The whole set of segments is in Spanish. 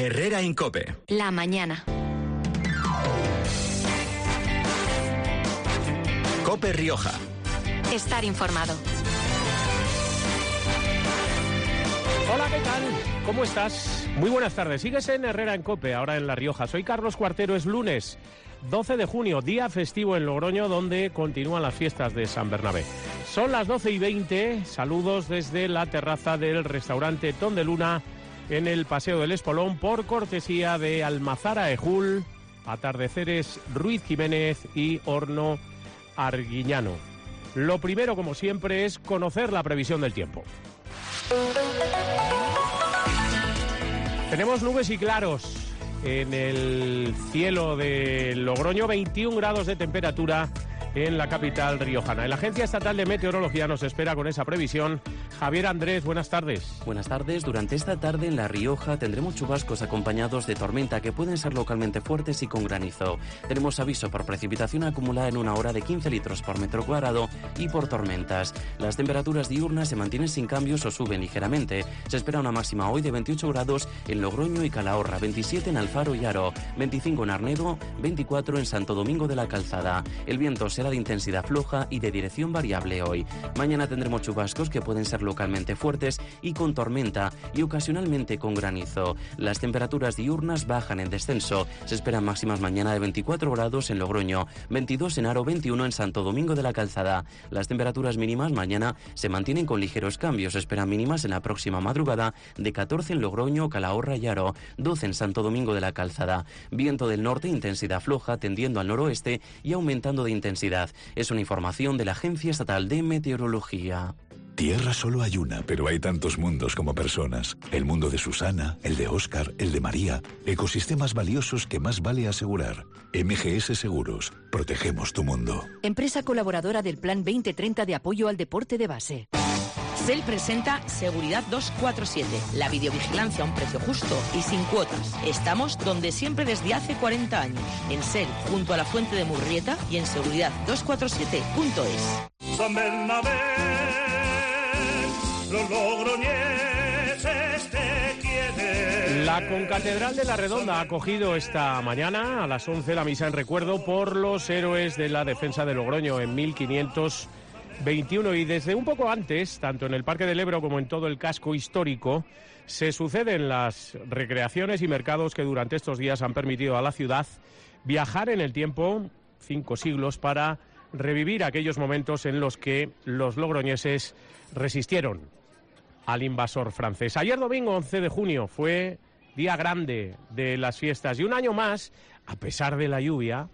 Herrera en COPE. La mañana. COPE Rioja. Estar informado. Hola, ¿qué tal? ¿Cómo estás? Muy buenas tardes. Sigues en Herrera en COPE, ahora en La Rioja. Soy Carlos Cuartero, es lunes 12 de junio, día festivo en Logroño, donde continúan las fiestas de San Bernabé. Son las 12:20, saludos desde la terraza del restaurante Ton de Luna en el Paseo del Espolón, por cortesía de Almazara Ejul, Atardeceres Ruiz Jiménez y Horno Arguiñano. Lo primero, como siempre, es conocer la previsión del tiempo. Tenemos nubes y claros en el cielo de Logroño, 21 grados de temperatura en la capital riojana. La Agencia Estatal de Meteorología nos espera con esa previsión. Javier Andrés, buenas tardes. Buenas tardes. Durante esta tarde en La Rioja tendremos chubascos acompañados de tormenta que pueden ser localmente fuertes y con granizo. Tenemos aviso por precipitación acumulada en una hora de 15 litros por metro cuadrado y por tormentas. Las temperaturas diurnas se mantienen sin cambios o suben ligeramente. Se espera una máxima hoy de 28 grados en Logroño y Calahorra, 27 en Alfaro y Haro, 25 en Arnedo, 24 en Santo Domingo de la Calzada. El viento será de intensidad floja y de dirección variable hoy. Mañana tendremos chubascos que pueden ser localmente fuertes y con tormenta y ocasionalmente con granizo. Las temperaturas diurnas bajan en descenso. Se esperan máximas mañana de 24 grados en Logroño, 22 en Haro, 21 en Santo Domingo de la Calzada. Las temperaturas mínimas mañana se mantienen con ligeros cambios. Se esperan mínimas en la próxima madrugada de 14 en Logroño, Calahorra y Haro, 12 en Santo Domingo de la Calzada. Viento del norte, intensidad floja, tendiendo al noroeste y aumentando de intensidad. Es una información de la Agencia Estatal de Meteorología. Tierra solo hay una, pero hay tantos mundos como personas. El mundo de Susana, el de Óscar, el de María. Ecosistemas valiosos que más vale asegurar. MGS Seguros. Protegemos tu mundo. Empresa colaboradora del Plan 2030 de apoyo al deporte de base. SEL presenta Seguridad 247, la videovigilancia a un precio justo y sin cuotas. Estamos donde siempre desde hace 40 años, en SEL, junto a la Fuente de Murrieta y en seguridad247.es. San Bernabé, los logroñeses te quieren. La Concatedral de la Redonda ha acogido esta mañana a las 11 la misa en recuerdo por los héroes de la defensa de Logroño en 1521, y desde un poco antes, tanto en el Parque del Ebro como en todo el casco histórico, se suceden las recreaciones y mercados que durante estos días han permitido a la ciudad viajar en el tiempo 5 siglos para revivir aquellos momentos en los que los logroñeses resistieron al invasor francés. Ayer domingo 11 de junio fue día grande de las fiestas y un año más, a pesar de la lluvia,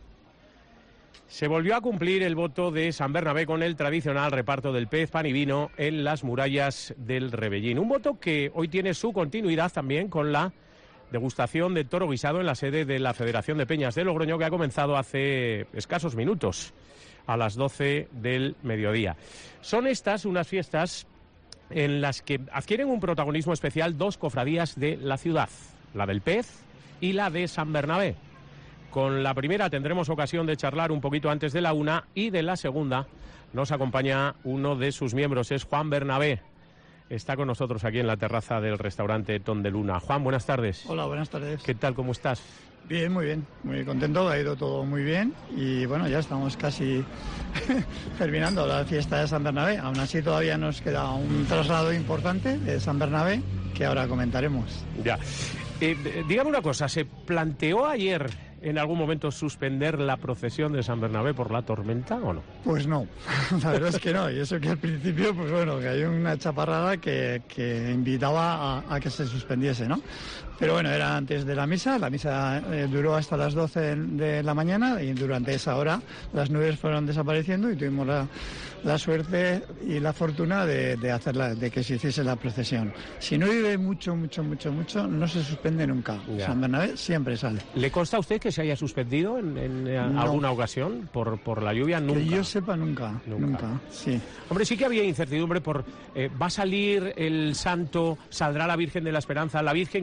se volvió a cumplir el voto de San Bernabé con el tradicional reparto del pez, pan y vino en las murallas del Rebellín. Un voto que hoy tiene su continuidad también con la degustación de toro guisado en la sede de la Federación de Peñas de Logroño, que ha comenzado hace escasos minutos, a las 12 del mediodía. Son estas unas fiestas en las que adquieren un protagonismo especial dos cofradías de la ciudad, la del pez y la de San Bernabé. Con la primera tendremos ocasión de charlar un poquito antes de la 1 y de la segunda nos acompaña uno de sus miembros, es Juan Bernabé. Está con nosotros aquí en la terraza del restaurante Ton de Luna. Juan, buenas tardes. Hola, buenas tardes. ¿Qué tal, cómo estás? Bien, muy contento, ha ido todo muy bien y bueno, ya estamos casi terminando la fiesta de San Bernabé. Aún así todavía nos queda un traslado importante de San Bernabé que ahora comentaremos. Ya. Dígame una cosa, ¿se planteó ayer en algún momento suspender la procesión de San Bernabé por la tormenta o no? Pues no, la verdad es que no, y eso que al principio, pues bueno, que hay una chaparrada que invitaba a que se suspendiese, ¿no? Pero bueno, era antes de la misa duró hasta las 12 de la mañana y durante esa hora las nubes fueron desapareciendo y tuvimos la suerte y la fortuna de que se hiciese la procesión. Si no llueve mucho, no se suspende nunca. Ya. San Bernabé siempre sale. ¿Le consta a usted que se haya suspendido en alguna ocasión por la lluvia? Nunca. Que yo sepa, nunca. Sí. Hombre, sí que había incertidumbre por va a salir el santo, saldrá la Virgen de la Esperanza. La Virgen creo que al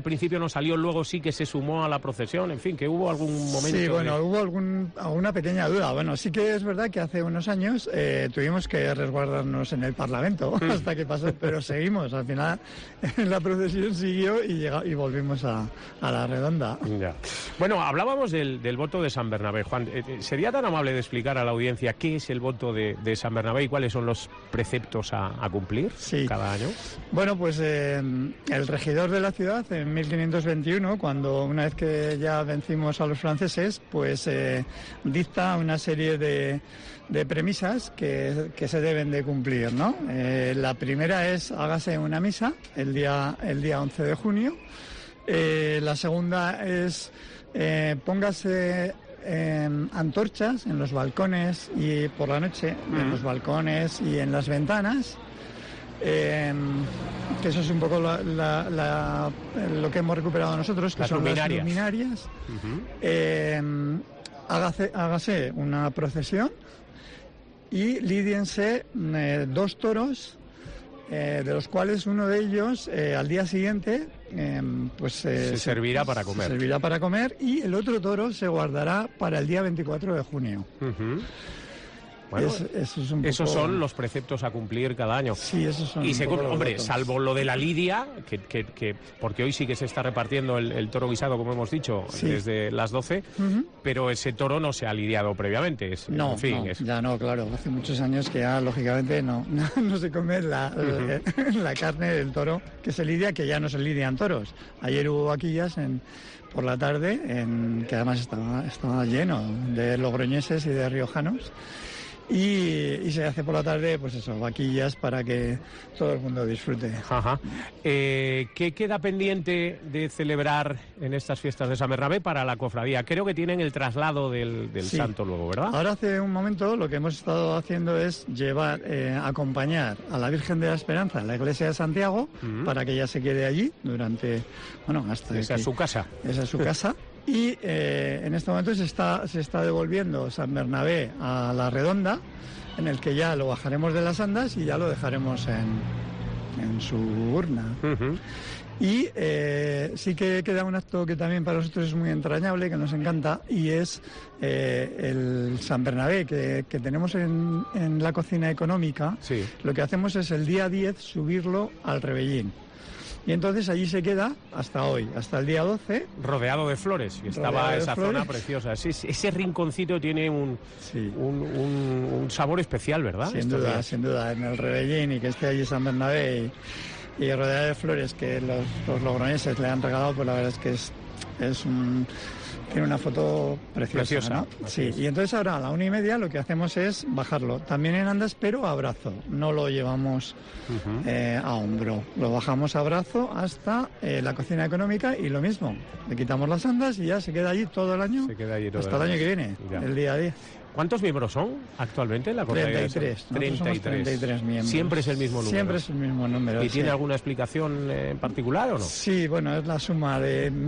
principio no salió, luego sí que se sumó a la procesión, en fin, que hubo algún momento... Sí, bueno, hubo alguna pequeña duda. Bueno, sí que es verdad que hace unos años tuvimos que resguardarnos en el Parlamento hasta que pasó, pero seguimos. Al final la procesión siguió y volvimos a la redonda. Ya. Bueno, hablábamos del voto de San Bernabé. Juan, ¿sería tan amable de explicar a la audiencia qué es el voto de San Bernabé y cuáles son los preceptos a cumplir cada año? Bueno, pues el regidor de la ciudad en 1521, cuando una vez que ya vencimos a los franceses, pues dicta una serie de premisas que se deben de cumplir, ¿no? La primera es hágase una misa el día 11 de junio. La segunda es póngase antorchas en los balcones y por la noche en los balcones y en las ventanas, que eso es un poco lo que hemos recuperado nosotros, que las son luminarias. Las luminarias. Hágase una procesión y lídiense 2 toros, de los cuales uno de ellos al día siguiente se servirá para comer. Se servirá para comer y el otro toro se guardará para el día 24 de junio. Bueno, esos son los preceptos a cumplir cada año. Sí, esos son. Y hombre, votos. salvo lo de la lidia, que porque hoy sí que se está repartiendo el toro guisado, como hemos dicho, desde las 12, pero ese toro no se ha lidiado previamente. Ya no, claro. Hace muchos años que ya, lógicamente, no se come la carne del toro que se lidia, que ya no se lidian toros. Ayer hubo vaquillas por la tarde, que además estaba lleno de logroñeses y de riojanos. Y se hace por la tarde, pues eso, vaquillas para que todo el mundo disfrute. Ajá. ¿Qué queda pendiente de celebrar en estas fiestas de San Bernabé para la cofradía? Creo que tienen el traslado del santo luego, ¿verdad? Ahora hace un momento lo que hemos estado haciendo es acompañar a la Virgen de la Esperanza en la iglesia de Santiago para que ella se quede allí durante, hasta esa es su casa. Esa es su casa. Y en este momento se está devolviendo San Bernabé a la redonda, en el que ya lo bajaremos de las andas y ya lo dejaremos en su urna. Y sí que queda un acto que también para nosotros es muy entrañable, que nos encanta, y es el San Bernabé que tenemos en la cocina económica. Sí. Lo que hacemos es el día 10 subirlo al Rebellín. Y entonces allí se queda hasta hoy, hasta el día 12. Rodeado de flores. Y estaba esa zona preciosa. Ese rinconcito tiene un sabor especial, ¿verdad? Sin duda. En el Rebellín y que esté allí San Bernabé y rodeado de flores que los logroñeses le han regalado, pues la verdad es que tiene una foto preciosa, ¿no? Sí, y entonces ahora a la 1:30 lo que hacemos es bajarlo, también en andas, pero a brazo, no lo llevamos a hombro, lo bajamos a brazo hasta la cocina económica y lo mismo, le quitamos las andas y ya se queda allí todo el año, hasta el año que viene, el día 10. ¿Cuántos miembros son actualmente en la cofradía? 33 miembros. ¿Siempre es el mismo número? Siempre es el mismo número. ¿Y tiene alguna explicación en particular o no? Sí, bueno, es la suma del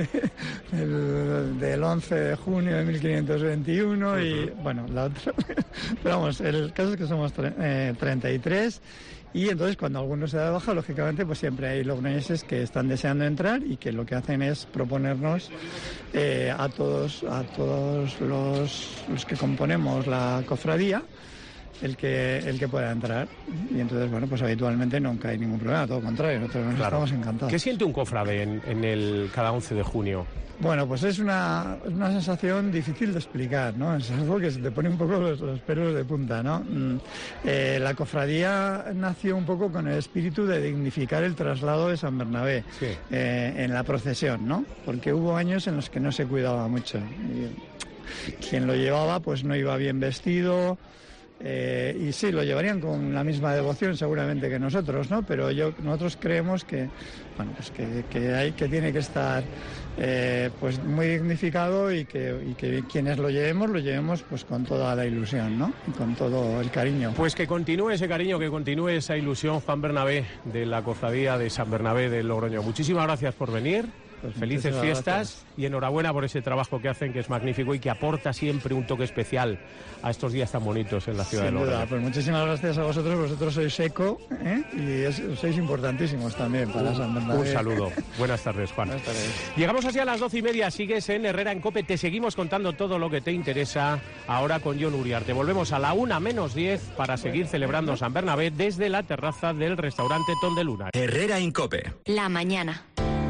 11 de junio de 1521 y, bueno, la otra... Pero vamos, el caso es que somos 33 y entonces cuando alguno se da de baja, lógicamente, pues siempre hay logroñeses que están deseando entrar y que lo que hacen es proponernos a todos los que componemos la cofradía el que pueda entrar. Y entonces, bueno, pues habitualmente nunca hay ningún problema, todo lo contrario, nosotros estamos encantados. ¿Qué siente un cofrade en el cada 11 de junio? Bueno, pues es una sensación difícil de explicar, ¿no? Es algo que se te pone un poco los pelos de punta, ¿no? La cofradía nació un poco con el espíritu de dignificar el traslado de San Bernabé en la procesión, ¿no? Porque hubo años en los que no se cuidaba mucho. Y quien lo llevaba, pues no iba bien vestido. Y sí, lo llevarían con la misma devoción seguramente que nosotros, ¿no? Pero nosotros creemos que, bueno, pues que tiene que estar pues muy dignificado y que quienes lo llevemos pues con toda la ilusión, ¿no? Y con todo el cariño. Pues que continúe ese cariño, que continúe esa ilusión, Juan Bernabé, de la cofradía de San Bernabé de Logroño. Muchísimas gracias por venir. Pues felices fiestas y enhorabuena por ese trabajo que hacen, que es magnífico y que aporta siempre un toque especial a estos días tan bonitos en la ciudad de Logroño. Pues muchísimas gracias a vosotros sois eco, y sois importantísimos también para San Bernabé. Un saludo. Buenas tardes, Juan. Buenas tardes. Llegamos así a las 12:30, sigues en Herrera en COPE, te seguimos contando todo lo que te interesa ahora con Jon Uriarte. Volvemos a la 1:10 para seguir celebrando San Bernabé desde la terraza del restaurante Ton de Luna. Herrera en COPE. La mañana.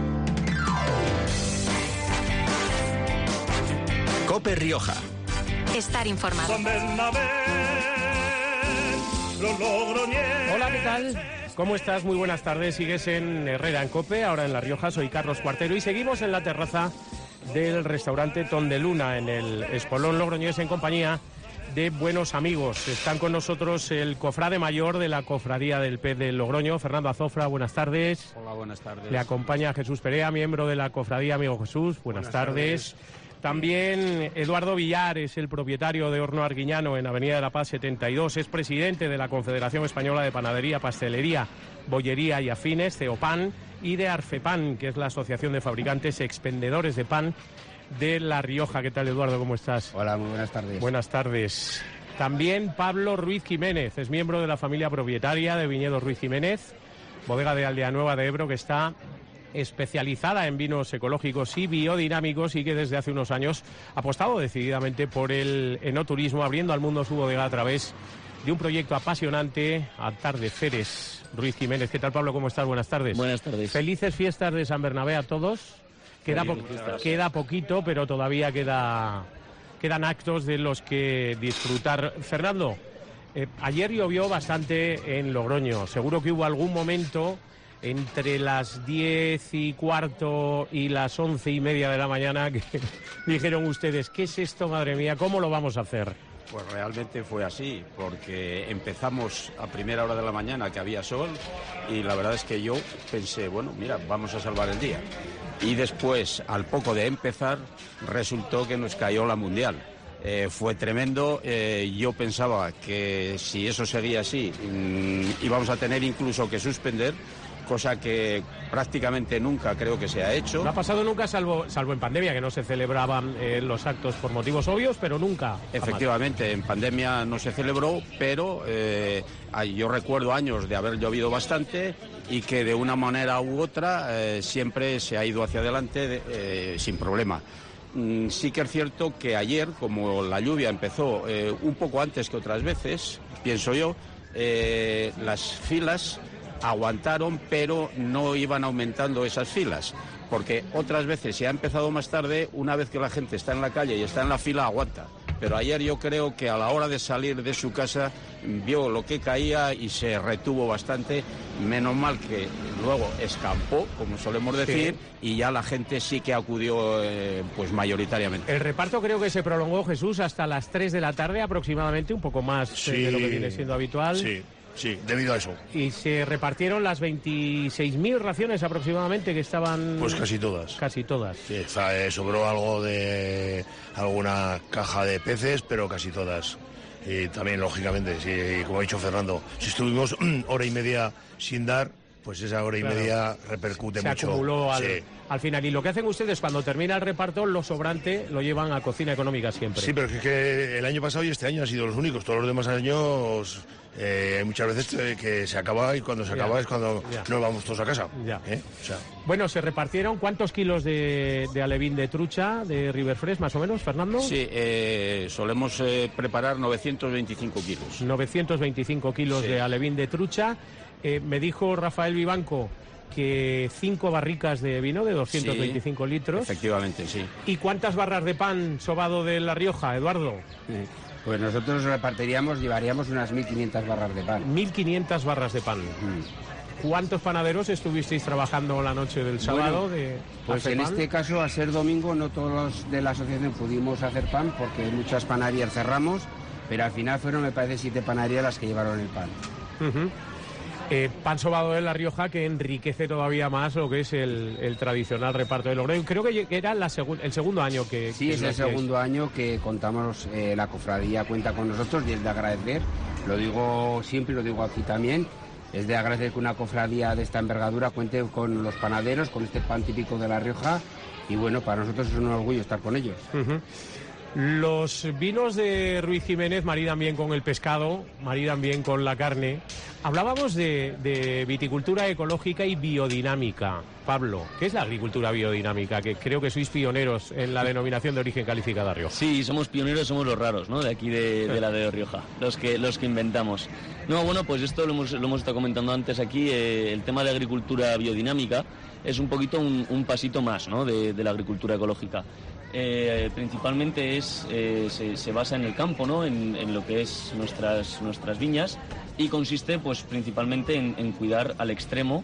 COPE Rioja. Estar informado. San Bernabé, los logroñeses. Hola, ¿qué tal? ¿Cómo estás? Muy buenas tardes. Sigues en Herrera en COPE, ahora en La Rioja. Soy Carlos Cuartero y seguimos en la terraza del restaurante Ton de Luna, en el Espolón logroñés, en compañía de buenos amigos. Están con nosotros el cofrade mayor de la Cofradía del Pez de Logroño, Fernando Azofra. Buenas tardes. Hola, buenas tardes. Le acompaña Jesús Perea, miembro de la Cofradía. Amigo Jesús, buenas tardes. También Eduardo Villar es el propietario de Horno Arguiñano en Avenida de la Paz 72, es presidente de la Confederación Española de Panadería, Pastelería, Bollería y Afines, CEOPAN, y de Arfepan, que es la Asociación de Fabricantes Expendedores de Pan de La Rioja. ¿Qué tal, Eduardo? ¿Cómo estás? Hola, muy buenas tardes. Buenas tardes. También Pablo Ruiz Jiménez, es miembro de la familia propietaria de Viñedos Ruiz Jiménez, bodega de Aldea Nueva de Ebro, que está especializada en vinos ecológicos y biodinámicos y que desde hace unos años ha apostado decididamente por el enoturismo, abriendo al mundo su bodega a través de un proyecto apasionante, Atardeceres. Ruiz Jiménez, ¿qué tal, Pablo? ¿Cómo estás? Buenas tardes. Buenas tardes. Felices fiestas de San Bernabé a todos. Queda poquito, pero todavía quedan actos de los que disfrutar. Fernando, ayer llovió bastante en Logroño. Seguro que hubo algún momento entre las 10:15 y las 11:30 de la mañana que dijeron ustedes, ¿qué es esto, madre mía? ¿Cómo lo vamos a hacer? Pues realmente fue así, porque empezamos a primera hora de la mañana, que había sol, y la verdad es que yo pensé, bueno, mira, vamos a salvar el día. Y después, al poco de empezar, resultó que nos cayó la Mundial. Fue tremendo. Yo pensaba que si eso seguía así, íbamos a tener incluso que suspender, cosa que prácticamente nunca creo que se ha hecho. No ha pasado nunca, salvo en pandemia, que no se celebraban los actos por motivos obvios, pero nunca. Efectivamente, jamás. En pandemia no se celebró, pero yo recuerdo años de haber llovido bastante y que de una manera u otra siempre se ha ido hacia adelante sin problema. Sí que es cierto que ayer, como la lluvia empezó un poco antes que otras veces, pienso yo, las filas aguantaron, pero no iban aumentando esas filas, porque otras veces, si ha empezado más tarde, una vez que la gente está en la calle y está en la fila, aguanta. Pero ayer yo creo que a la hora de salir de su casa vio lo que caía y se retuvo bastante. Menos mal que luego escampó, como solemos decir, sí, y ya la gente sí que acudió pues mayoritariamente. El reparto creo que se prolongó, Jesús, hasta las 3 de la tarde aproximadamente, un poco más de lo que viene siendo habitual. Sí, debido a eso. ¿Y se repartieron las 26.000 raciones aproximadamente que estaban...? Pues casi todas. Casi todas. Sí, sobró algo de alguna caja de peces, pero casi todas. Y también, lógicamente, sí, como ha dicho Fernando, si estuvimos hora y media sin dar, pues esa hora y media repercute mucho. Se acumuló al final. Y lo que hacen ustedes cuando termina el reparto, lo sobrante lo llevan a cocina económica siempre. Sí, pero es que el año pasado y este año han sido los únicos. Todos los demás años hay muchas veces que se acaba, y cuando se acaba es cuando nos vamos todos a casa. Bueno, se repartieron ¿cuántos kilos de alevín de trucha de River Fresh, más o menos, Fernando? Sí, solemos preparar 925 kilos. 925 kilos de alevín de trucha. Me dijo Rafael Vivanco que 5 barricas de vino de 225 litros. Efectivamente, sí. ¿Y cuántas barras de pan sobado de La Rioja, Eduardo? Pues nosotros llevaríamos unas 1.500 barras de pan. 1.500 barras de pan. ¿Cuántos panaderos estuvisteis trabajando la noche del sábado? Bueno, pues en este caso, al ser domingo, no todos los de la asociación pudimos hacer pan porque muchas panaderías cerramos, pero al final fueron, me parece, 7 panaderías las que llevaron el pan. Pan sobado de La Rioja, que enriquece todavía más lo que es el tradicional reparto de Logroño. Creo que era el segundo año que... Sí, es el segundo año que contamos, la cofradía cuenta con nosotros, y es de agradecer, lo digo siempre, lo digo aquí también, es de agradecer que una cofradía de esta envergadura cuente con los panaderos, con este pan típico de La Rioja, y bueno, para nosotros es un orgullo estar con ellos. Los vinos de Ruiz Jiménez maridan bien con el pescado, maridan bien con la carne. Hablábamos de viticultura ecológica y biodinámica. Pablo, ¿qué es la agricultura biodinámica? Que creo que sois pioneros en la denominación de origen calificada Rioja. Sí, somos pioneros, somos los raros, ¿no? De aquí de la de Rioja, los que inventamos. No, bueno, pues esto lo hemos estado comentando antes aquí, el tema de agricultura biodinámica es un poquito un pasito más, ¿no? de la agricultura ecológica. Principalmente se basa en el campo, ¿no? En lo que es nuestras viñas, y consiste pues principalmente en cuidar al extremo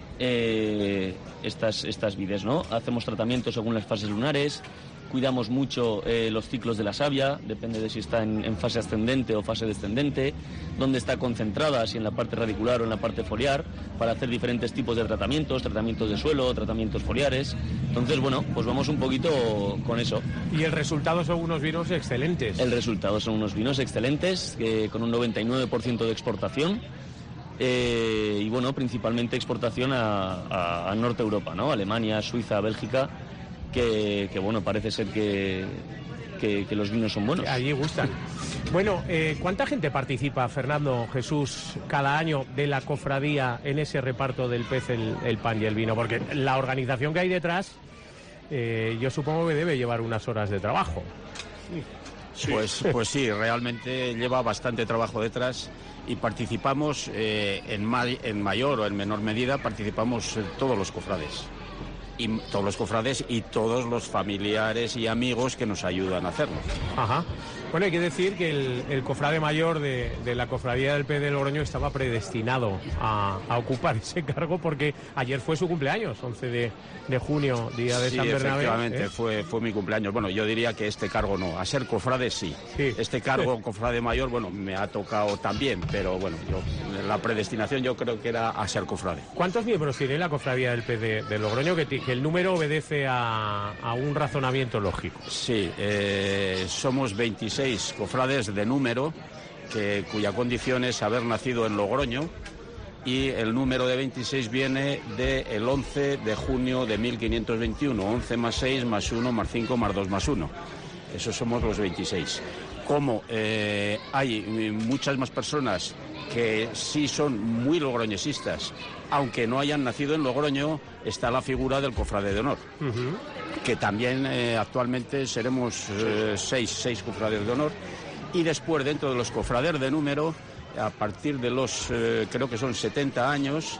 estas vides, ¿no? Hacemos tratamientos según las fases lunares, cuidamos mucho los ciclos de la savia, depende de si está en fase ascendente o fase descendente, dónde está concentrada, si en la parte radicular o en la parte foliar, para hacer diferentes tipos de tratamientos de suelo, tratamientos foliares. Entonces, bueno, pues vamos un poquito con eso. Y el resultado son unos vinos excelentes. El resultado son unos vinos excelentes, con un 99% de exportación. Y bueno, principalmente exportación a Norte Europa, ¿no? Alemania, Suiza, Bélgica, que bueno, parece ser que los vinos son buenos. Allí gustan. Bueno, ¿cuánta gente participa, Fernando, Jesús, cada año de la cofradía en ese reparto del pez, el pan y el vino? Porque la organización que hay detrás, yo supongo que debe llevar unas horas de trabajo. Pues sí, realmente lleva bastante trabajo detrás, y participamos en mayor o en menor medida, participamos todos los cofrades. Y todos los familiares y amigos que nos ayudan a hacerlo. Ajá. Bueno, hay que decir que el cofrade mayor de la cofradía del Pez de Logroño estaba predestinado a ocupar ese cargo, porque ayer fue su cumpleaños, 11 de junio, día de San Bernabé. Efectivamente, fue mi cumpleaños. Bueno, yo diría que este cargo no, a ser cofrade sí. Este cargo, cofrade mayor, bueno, me ha tocado también, pero bueno, la predestinación yo creo que era a ser cofrade. ¿Cuántos miembros tiene la cofradía del Pez de Logroño? Que el número obedece a un razonamiento lógico. Sí, somos 26 cofrades de número, cuya condición es haber nacido en Logroño, y el número de 26 viene del 11 de junio de 1521, 11 más 6 más 1 más 5 más 2 más 1. Esos somos los 26. Como hay muchas más personas que sí son muy logroñesistas, aunque no hayan nacido en Logroño, está la figura del cofrade de honor, que también actualmente seremos 6 cofrades de honor, y después, dentro de los cofrades de número, a partir de los, creo que son 70 años,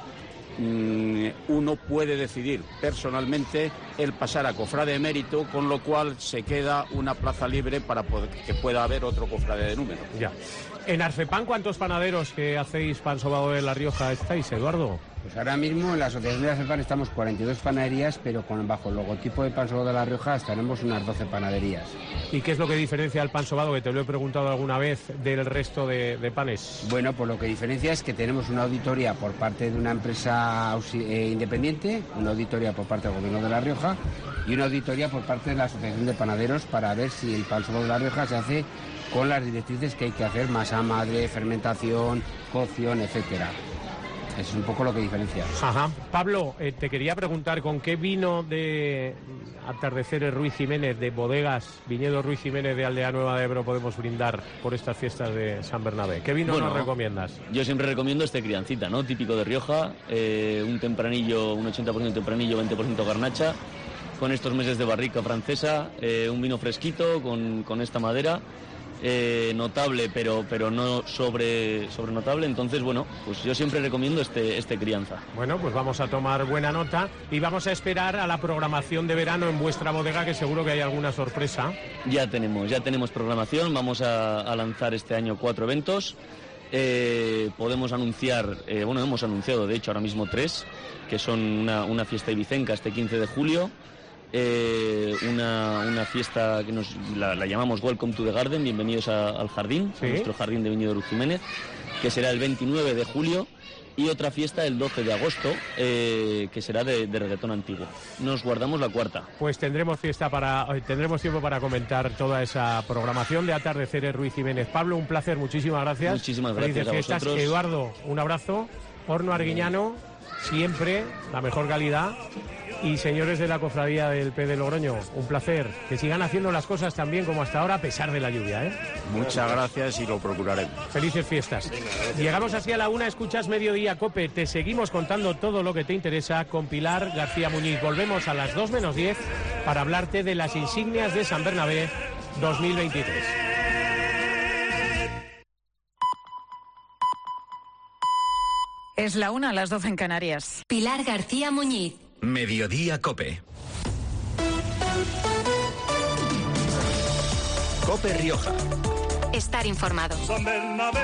uno puede decidir personalmente el pasar a cofrade emérito, con lo cual se queda una plaza libre para que pueda haber otro cofrade de número. Ya. En Arcepan, ¿cuántos panaderos que hacéis pan sobado de La Rioja estáis, Eduardo? Pues ahora mismo en la Asociación de Arcepan estamos 42 panaderías, pero bajo el logotipo de pan sobado de La Rioja estaremos unas 12 panaderías. ¿Y qué es lo que diferencia el pan sobado, que te lo he preguntado alguna vez, del resto de panes? Bueno, pues lo que diferencia es que tenemos una auditoría por parte de una empresa independiente, una auditoría por parte del Gobierno de La Rioja y una auditoría por parte de la Asociación de Panaderos, para ver si el pan sobado de La Rioja se hace con las directrices que hay que hacer: masa madre, fermentación, cocción, etcétera. Eso es un poco lo que diferencia. Ajá. Pablo, te quería preguntar, ¿con qué vino de Atardeceres Ruiz Jiménez, de bodegas Viñedo Ruiz Jiménez de Aldea Nueva de Ebro, podemos brindar por estas fiestas de San Bernabé? ¿Qué vino nos recomiendas? Yo siempre recomiendo este criancita, ¿no? Típico de Rioja, un tempranillo, un 80% tempranillo, 20% garnacha, con estos meses de barrica francesa, un vino fresquito con esta madera. Notable, pero no sobrenotable. Entonces, bueno, pues yo siempre recomiendo este crianza. Bueno, pues vamos a tomar buena nota y vamos a esperar a la programación de verano en vuestra bodega, que seguro que hay alguna sorpresa. Ya tenemos programación. Vamos a lanzar este año 4 eventos. Podemos anunciar, hemos anunciado de hecho ahora mismo 3, que son una fiesta ibicenca este 15 de julio. Una fiesta que la llamamos Welcome to the Garden, bienvenidos al jardín, a nuestro jardín de Viñedo Ruiz Jiménez, que será el 29 de julio, y otra fiesta el 12 de agosto, que será de reggaetón antiguo. Nos guardamos la cuarta. Pues tendremos tiempo para comentar toda esa programación de Atardeceres Ruiz Jiménez. Pablo, un placer, muchísimas gracias. Muchísimas gracias a vosotros. Eduardo, un abrazo. Horno Arguiñano, siempre la mejor calidad. Y señores de la Cofradía del P de Logroño, un placer. Que sigan haciendo las cosas tan bien como hasta ahora, a pesar de la lluvia, ¿eh? Muchas gracias y lo procuraremos. Felices fiestas. Llegamos así a la 1, escuchas Mediodía Cope. Te seguimos contando todo lo que te interesa con Pilar García Muñiz. Volvemos a las 2 menos 10 para hablarte de las insignias de San Bernabé 2023. Es la 1, a las 12 en Canarias. Pilar García Muñiz. Mediodía Cope. Cope Rioja. Estar informado. San Bernabé,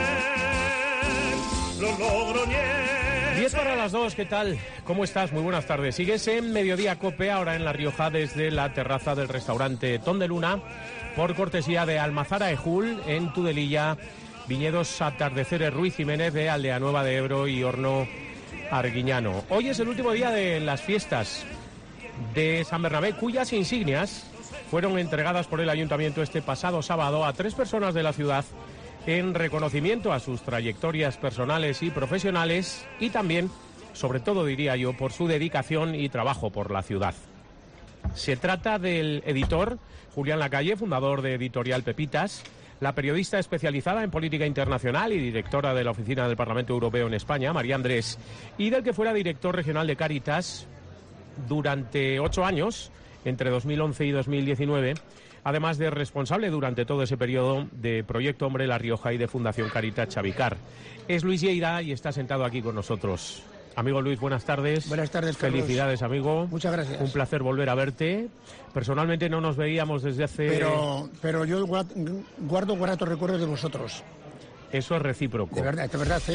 los logroñeses. 10 para las 2, ¿qué tal? ¿Cómo estás? Muy buenas tardes. Sigues en Mediodía Cope, ahora en La Rioja, desde la terraza del restaurante Ton de Luna, por cortesía de Almazara Ejul, en Tudelilla, Viñedos Atardeceres Ruiz Jiménez de Aldea Nueva de Ebro y Horno Arguiñano. Hoy es el último día de las fiestas de San Bernabé, cuyas insignias fueron entregadas por el Ayuntamiento este pasado sábado a 3 personas de la ciudad en reconocimiento a sus trayectorias personales y profesionales y también, sobre todo diría yo, por su dedicación y trabajo por la ciudad. Se trata del editor Julián Lacalle, fundador de Editorial Pepitas, la periodista especializada en política internacional y directora de la Oficina del Parlamento Europeo en España, María Andrés, y del que fuera director regional de Cáritas durante 8 años, entre 2011 y 2019, además de responsable durante todo ese periodo de Proyecto Hombre La Rioja y de Fundación Caritas Chavicar. Es Luis Lleida y está sentado aquí con nosotros. Amigo Luis, buenas tardes. Buenas tardes, Carlos. Felicidades, amigo. Muchas gracias. Un placer volver a verte. Personalmente no nos veíamos desde hace... Pero yo guardo gratos recuerdos de vosotros. Eso es recíproco. De verdad,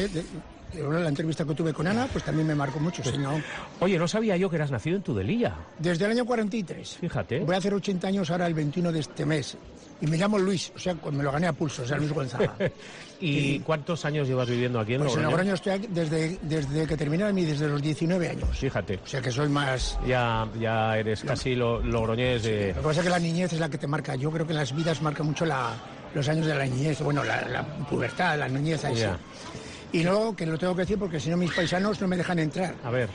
la entrevista que tuve con Ana, pues también me marcó mucho, sí, ¿no? Oye, no sabía yo que eras nacido en Tudelilla. Desde el año 43. Fíjate. Voy a hacer 80 años ahora el 21 de este mes. Y me llamo Luis, o sea, me lo gané a pulso, o sea, Luis Gonzaga. ¿Y cuántos años llevas viviendo aquí en Logroño? Pues en Logroño estoy aquí desde que terminé desde los 19 años. Fíjate. O sea que soy más... Ya eres casi logroñés de... Lo que pasa es que la niñez es la que te marca. Yo creo que las vidas marcan mucho los años de la niñez. Bueno, la pubertad, la niñez, ahí sí. Y luego, que lo tengo que decir porque si no mis paisanos no me dejan entrar. A ver.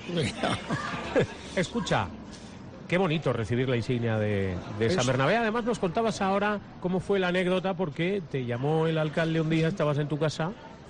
Escucha. Qué bonito recibir la insignia de San Bernabé. Además nos contabas ahora cómo fue la anécdota porque te llamó el alcalde un día, estabas en tu casa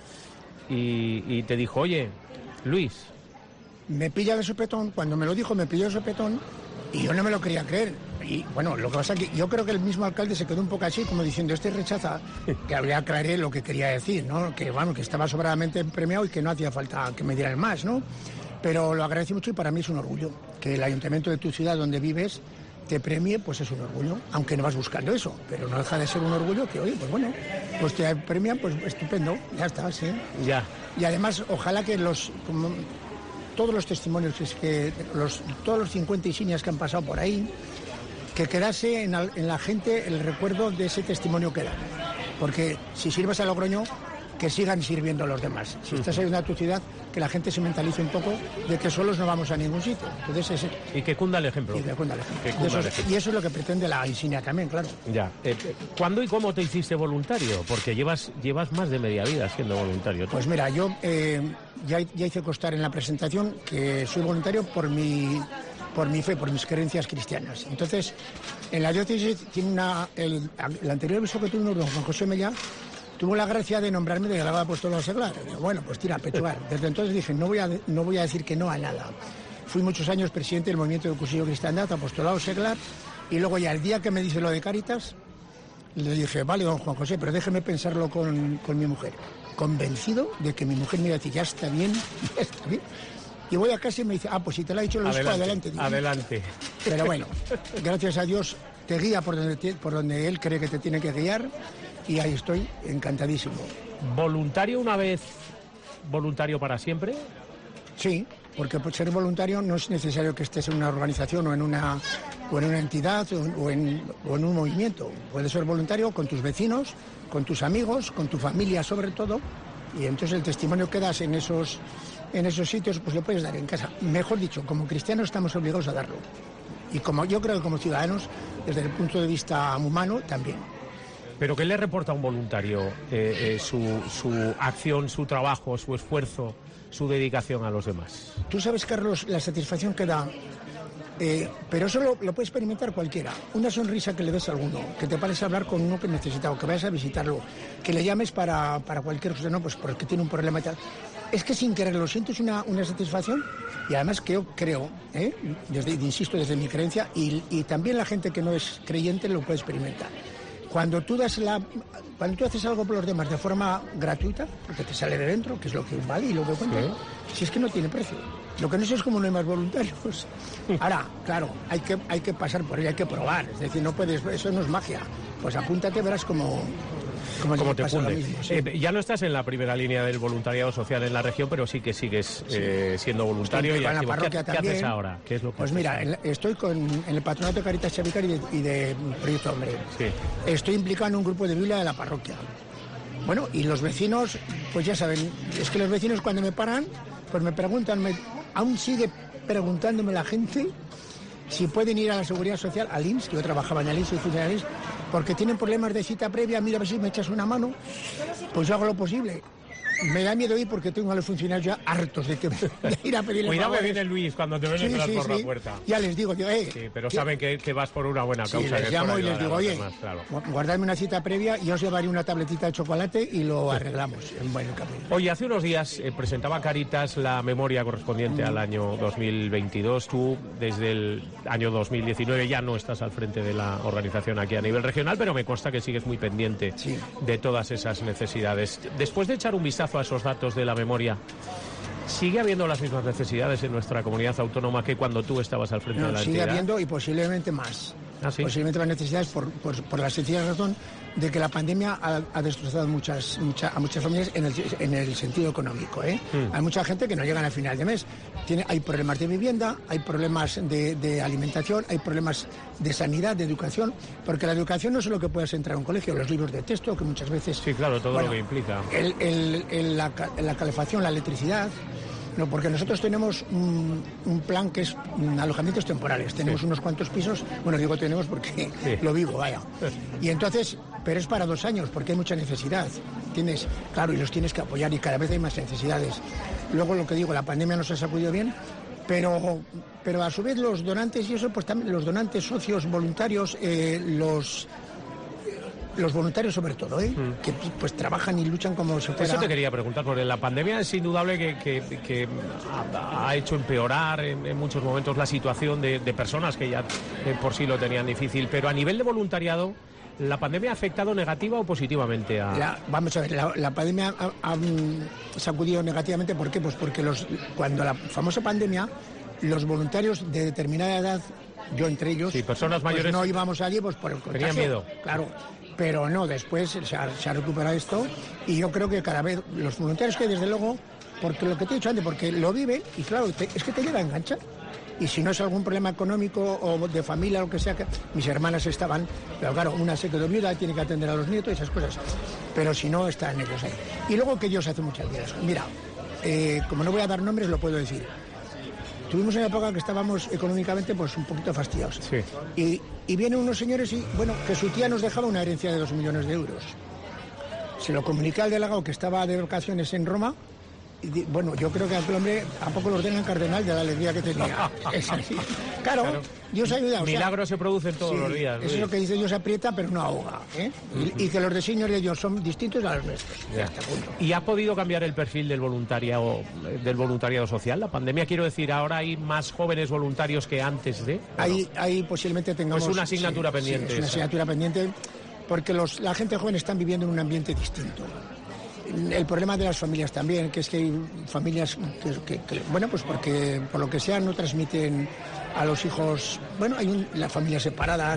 y te dijo, oye, Luis. Me pilla de sopetón, cuando me lo dijo me pilló de sopetón y yo no me lo quería creer. Y bueno, lo que pasa es que yo creo que el mismo alcalde se quedó un poco así, como diciendo, este rechaza, que habría aclaré lo que quería decir, ¿no? Que bueno, que estaba sobradamente premiado y que no hacía falta que me dieran más, ¿no? Pero lo agradecí mucho y para mí es un orgullo. Que el ayuntamiento de tu ciudad donde vives te premie, pues es un orgullo. Aunque no vas buscando eso, pero no deja de ser un orgullo que, oye, pues bueno, pues te premian, pues estupendo, ya está, sí. Ya. Y además, ojalá que todos los testimonios, todos los 50 insignias que han pasado por ahí, que quedase en la gente el recuerdo de ese testimonio que dan. Porque si sirves a Logroño, que sigan sirviendo a los demás. Si estás ayudando a tu ciudad, que la gente se mentalice un poco de que solos no vamos a ningún sitio. Entonces, y que cunda el ejemplo. Y eso es lo que pretende la insignia también, claro. Ya. ¿Cuándo y cómo te hiciste voluntario? Porque llevas más de media vida siendo voluntario. Pues mira, yo ya hice constar en la presentación que soy voluntario por mi fe, por mis creencias cristianas. Entonces, en la diócesis tiene el anterior obispo que tuvimos, don Juan José Mellá, tuvo la gracia de nombrarme delegado apostolado seglar. Bueno, pues tira, pechugar. Desde entonces dije, no voy a decir que no a nada. Fui muchos años presidente del movimiento de Cursillo Cristiandad, apostolado seglar, y luego ya el día que me dice lo de Cáritas, le dije, vale, don Juan José, pero déjeme pensarlo con mi mujer. Convencido de que mi mujer me iba a decir, ya está bien. Y voy a casa y me dice, pues si te lo ha dicho el obispo, adelante. Adelante. Pero bueno, gracias a Dios te guía por donde él cree que te tiene que guiar. Y ahí estoy, encantadísimo. ¿Voluntario una vez, voluntario para siempre? Sí, porque por ser voluntario no es necesario que estés en una organización o en una entidad o en un movimiento. Puedes ser voluntario con tus vecinos, con tus amigos, con tu familia sobre todo. Y entonces el testimonio que das en esos sitios, pues lo puedes dar en casa. Mejor dicho, como cristianos estamos obligados a darlo. Y yo creo que como ciudadanos, desde el punto de vista humano, también. ¿Pero qué le reporta a un voluntario su acción, su trabajo, su esfuerzo su dedicación a los demás. Tú sabes, Carlos, la satisfacción que da, pero eso lo puede experimentar cualquiera. Una sonrisa que le des a alguno, que te pares a hablar con uno que necesita, o que vayas a visitarlo, que le llames para cualquier cosa, no, pues porque tiene un problema y tal. Es que sin querer lo siento, es una satisfacción, y además que yo creo, insisto, desde mi creencia, y también la gente que no es creyente lo puede experimentar. Cuando tú haces algo por los demás de forma gratuita, porque te sale de dentro, que es lo que vale y lo que cuenta, si es que no tiene precio. Lo que no sé es cómo no hay más voluntarios. Ahora, claro, hay que pasar por ello, hay que probar. Es decir, no puedes, eso no es magia. Pues apúntate, verás cómo te funde. Mismo, sí. Ya no estás en la primera línea del voluntariado social en la región, pero sí que sigues siendo voluntario y activo. ¿Qué haces ahora? ¿Qué es lo que pues mira, estoy en el Patronato de Caritas Xavicar y de Proyecto Hombre. Sí. Estoy implicado en un grupo de Biblia de la parroquia. Bueno, y los vecinos, pues ya saben, es que los vecinos cuando me paran, pues me preguntan, aún sigue preguntándome la gente si pueden ir a la Seguridad Social, al IMSS, que yo trabajaba en el IMSS y funcionario del IMSS, porque tienen problemas de cita previa, mira a ver si me echas una mano, pues yo hago lo posible. Me da miedo ir porque tengo a los funcionarios ya hartos de ir a pedirle Cuidado favores. que viene Luis cuando te ven entrar por la puerta. Ya les digo yo, Sí, pero saben que vas por una buena causa. Sí, les llamo y les digo, oye, claro, guardadme una cita previa y os llevaré una tabletita de chocolate y lo arreglamos en buen camino. Oye, hace unos días presentaba Caritas la memoria correspondiente al año 2022. Tú, desde el año 2019, ya no estás al frente de la organización aquí a nivel regional, pero me consta que sigues muy pendiente de todas esas necesidades. Después de echar un vistazo a esos datos de la memoria, ¿sigue habiendo las mismas necesidades en nuestra comunidad autónoma que cuando tú estabas al frente de la entidad? Sigue habiendo y posiblemente más. ¿Ah, sí? Posiblemente más necesidades por la sencilla razón de que la pandemia ha destrozado a muchas familias en el sentido económico. Hay mucha gente que no llegan al final de mes. Hay problemas de vivienda, hay problemas de alimentación, hay problemas de sanidad, de educación, porque la educación no es lo que puedas entrar a un colegio, los libros de texto, que muchas veces... Sí, claro, todo lo que implica. La calefacción, la electricidad... No, porque nosotros tenemos un plan que es alojamientos temporales. Tenemos unos cuantos pisos, bueno, digo tenemos porque lo vivo, vaya. Y entonces, pero es para 2 años, porque hay mucha necesidad. Claro, y los tienes que apoyar y cada vez hay más necesidades. Luego, lo que digo, la pandemia nos ha sacudido bien, pero a su vez los donantes y eso, pues también los donantes, socios, voluntarios, los voluntarios sobre todo, que pues trabajan y luchan como si fuera... Eso te quería preguntar, porque la pandemia es indudable que ha hecho empeorar en muchos momentos la situación de personas que ya por sí lo tenían difícil, pero a nivel de voluntariado, ¿la pandemia ha afectado negativa o positivamente a...? Vamos a ver, la pandemia ha sacudido negativamente, ¿por qué? Pues porque cuando la famosa pandemia, los voluntarios de determinada edad, yo entre ellos... Sí, personas mayores... Pues no íbamos allí pues por el contagio. Tenían miedo. Claro. Pero no, después se ha recuperado esto y yo creo que cada vez los voluntarios que desde luego, porque lo que te he dicho antes, porque lo viven y claro, es que te llega a enganchar. Y si no es algún problema económico o de familia o lo que sea, que mis hermanas estaban, pero claro, una se quedó viuda, tiene que atender a los nietos y esas cosas. Pero si no, están ellos ahí. Y luego que ellos hacen muchas vidas. Mira, como no voy a dar nombres, lo puedo decir. Tuvimos una época que estábamos económicamente pues un poquito fastidiados. Sí. Y vienen unos señores y, bueno, que su tía nos dejaba una herencia de 2 millones de euros. Se lo comuniqué al delegado que estaba de vacaciones en Roma. Y, bueno, yo creo que aquel hombre a poco lo ordena el cardenal de la alegría que tenía. Es así. Claro, Dios ayuda. Milagros se producen todos los días. Eso es lo que dice Dios, aprieta pero no ahoga. Y que los designios de Dios son distintos a los nuestros. ¿Y ha podido cambiar el perfil del voluntariado social? La pandemia, quiero decir, ahora hay más jóvenes voluntarios que antes de... Ahí posiblemente tengamos... Es una asignatura pendiente. Sí, es una asignatura pendiente porque la gente joven está viviendo en un ambiente distinto. El problema de las familias también, que es que hay familias que bueno, pues porque por lo que sea no transmiten a los hijos, bueno, hay las familias separadas,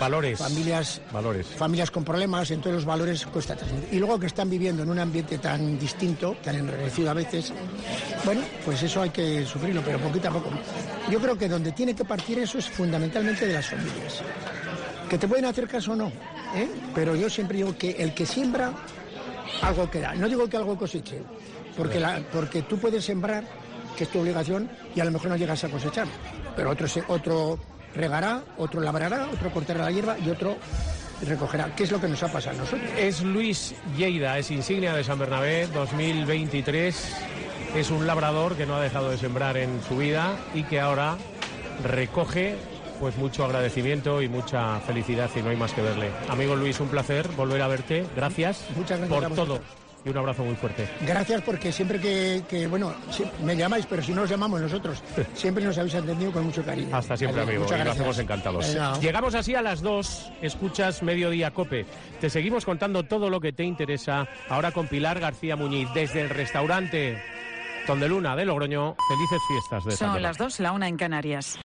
familias con problemas, entonces los valores cuesta transmitir. Y luego que están viviendo en un ambiente tan distinto, tan enrarecido a veces, bueno, pues eso hay que sufrirlo, pero poquito a poco. Yo creo que donde tiene que partir eso es fundamentalmente de las familias. Que te pueden hacer caso o no, pero yo siempre digo que el que siembra algo queda. No digo que algo coseche, porque tú puedes sembrar, que es tu obligación, y a lo mejor no llegas a cosechar. Pero otro regará, otro labrará, otro cortará la hierba y otro recogerá. ¿Qué es lo que nos ha pasado a nosotros? Es Luis Lleida, es insignia de San Bernabé 2023. es un labrador que no ha dejado de sembrar en su vida y que ahora recoge pues mucho agradecimiento y mucha felicidad, y no hay más que verle. Amigo Luis, un placer volver a verte. Gracias, por todo. Y un abrazo muy fuerte. Gracias, porque siempre que bueno, me llamáis, pero si no os llamamos nosotros, siempre nos habéis atendido con mucho cariño. Hasta siempre, amigo. Y lo hacemos encantados. Llegamos así a las 2, escuchas Mediodía Cope. Te seguimos contando todo lo que te interesa, ahora con Pilar García Muñiz, desde el restaurante Tondeluna de Logroño. Felices fiestas de San Son Sebastián. las 2, la 1 en Canarias.